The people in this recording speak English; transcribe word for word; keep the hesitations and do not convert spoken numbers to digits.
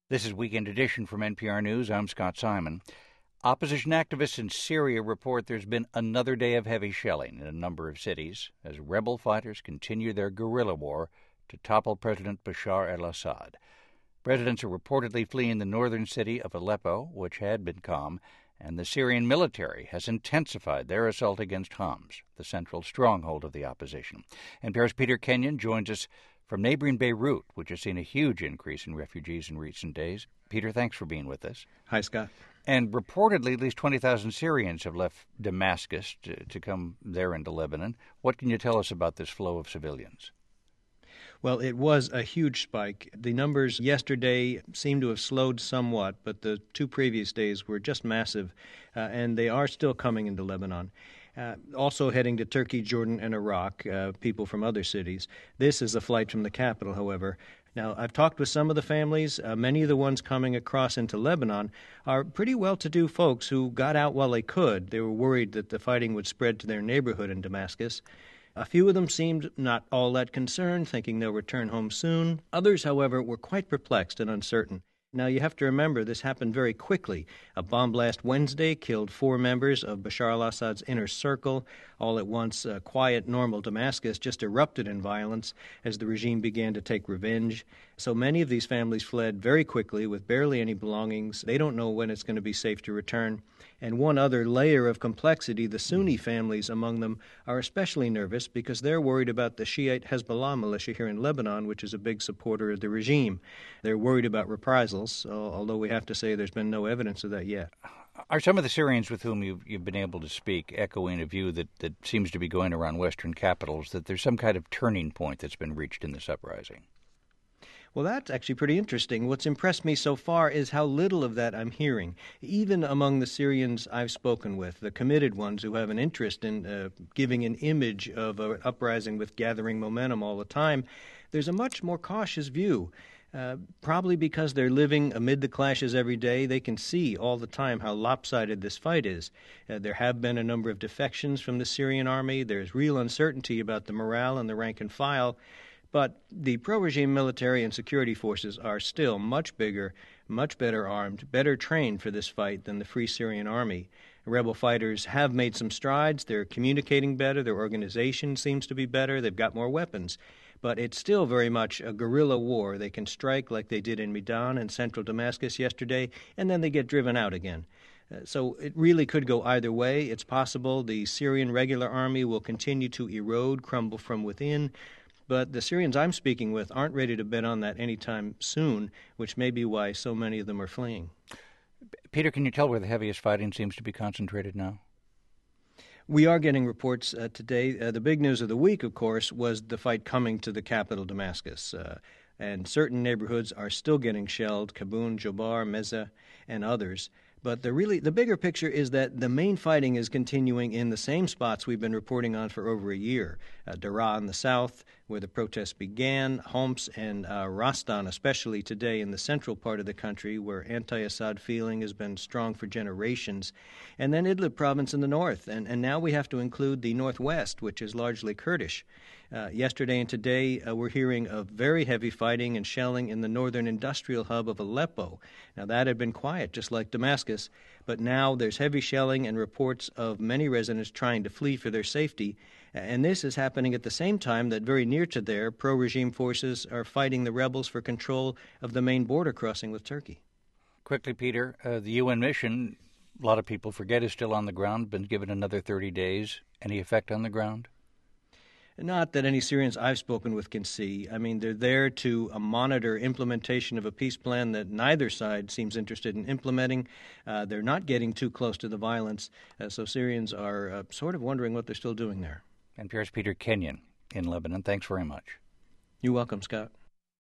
This is Weekend Edition from N P R News. I'm Scott Simon. Opposition activists in Syria report there's been another day of heavy shelling in a number of cities as rebel fighters continue their guerrilla war to topple President Bashar al-Assad. Residents are reportedly fleeing the northern city of Aleppo, which had been calm, and the Syrian military has intensified their assault against Homs, the central stronghold of the opposition. N P R's Peter Kenyon joins us from neighboring Beirut, which has seen a huge increase in refugees in recent days. Peter, thanks for being with us. Hi, Scott. And reportedly, at least twenty thousand Syrians have left Damascus to, to come there into Lebanon. What can you tell us about this flow of civilians? Well, it was a huge spike. The numbers yesterday seem to have slowed somewhat, but the two previous days were just massive, uh, and they are still coming into Lebanon. Uh, also heading to Turkey, Jordan, and Iraq, uh, people from other cities. This is a flight from the capital, however. Now, I've talked with some of the families. Uh, many of the ones coming across into Lebanon are pretty well-to-do folks who got out while they could. They were worried that the fighting would spread to their neighborhood in Damascus. A few of them seemed not all that concerned, thinking they'll return home soon. Others, however, were quite perplexed and uncertain. Now, you have to remember, this happened very quickly. A bomb blast Wednesday killed four members of Bashar al-Assad's inner circle. All at once, uh, quiet, normal Damascus just erupted in violence as the regime began to take revenge. So many of these families fled very quickly with barely any belongings. They don't know when it's going to be safe to return. And one other layer of complexity, the Sunni families among them are especially nervous because they're worried about the Shiite Hezbollah militia here in Lebanon, which is a big supporter of the regime. They're worried about reprisals, although we have to say there's been no evidence of that yet. Are some of the Syrians with whom you've, you've been able to speak echoing a view that, that seems to be going around Western capitals, that there's some kind of turning point that's been reached in this uprising? Well, that's actually pretty interesting. What's impressed me so far is how little of that I'm hearing. Even among the Syrians I've spoken with, the committed ones who have an interest in uh, giving an image of an uprising with gathering momentum all the time, there's a much more cautious view. Uh, probably because they're living amid the clashes every day, they can see all the time how lopsided this fight is. Uh, there have been a number of defections from the Syrian army. There's real uncertainty about the morale and the rank and file. But the pro-regime military and security forces are still much bigger, much better armed, better trained for this fight than the Free Syrian Army. Rebel fighters have made some strides. They're communicating better. Their organization seems to be better. They've got more weapons. But it's still very much a guerrilla war. They can strike like they did in Medan and central Damascus yesterday, and then they get driven out again. Uh, so it really could go either way. It's possible the Syrian regular army will continue to erode, crumble from within. But the Syrians I'm speaking with aren't ready to bet on that anytime soon, which may be why so many of them are fleeing. Peter, can you tell where the heaviest fighting seems to be concentrated now? We are getting reports uh, today. Uh, the big news of the week, of course, was the fight coming to the capital, Damascus. Uh, and certain neighborhoods are still getting shelled, Kabun, Jobar, Meza, and others. But the really the bigger picture is that the main fighting is continuing in the same spots we've been reporting on for over a year. Uh, Daraa in the south, where the protests began, Homs and uh, Rastan, especially today in the central part of the country, where anti-Assad feeling has been strong for generations, and then Idlib province in the north. And, and now we have to include the northwest, which is largely Kurdish. Uh, yesterday and today, uh, we're hearing of very heavy fighting and shelling in the northern industrial hub of Aleppo. Now, that had been quiet, just like Damascus, but now there's heavy shelling and reports of many residents trying to flee for their safety. And this is happening at the same time that very near to there, pro-regime forces are fighting the rebels for control of the main border crossing with Turkey. Quickly, Peter, uh, the U N mission, a lot of people forget, is still on the ground, been given another thirty days. Any effect on the ground? Not that any Syrians I've spoken with can see. I mean, they're there to uh, monitor implementation of a peace plan that neither side seems interested in implementing. Uh, they're not getting too close to the violence, uh, so Syrians are uh, sort of wondering what they're still doing there. N P R's Peter Kenyon in Lebanon. Thanks very much. You're welcome, Scott.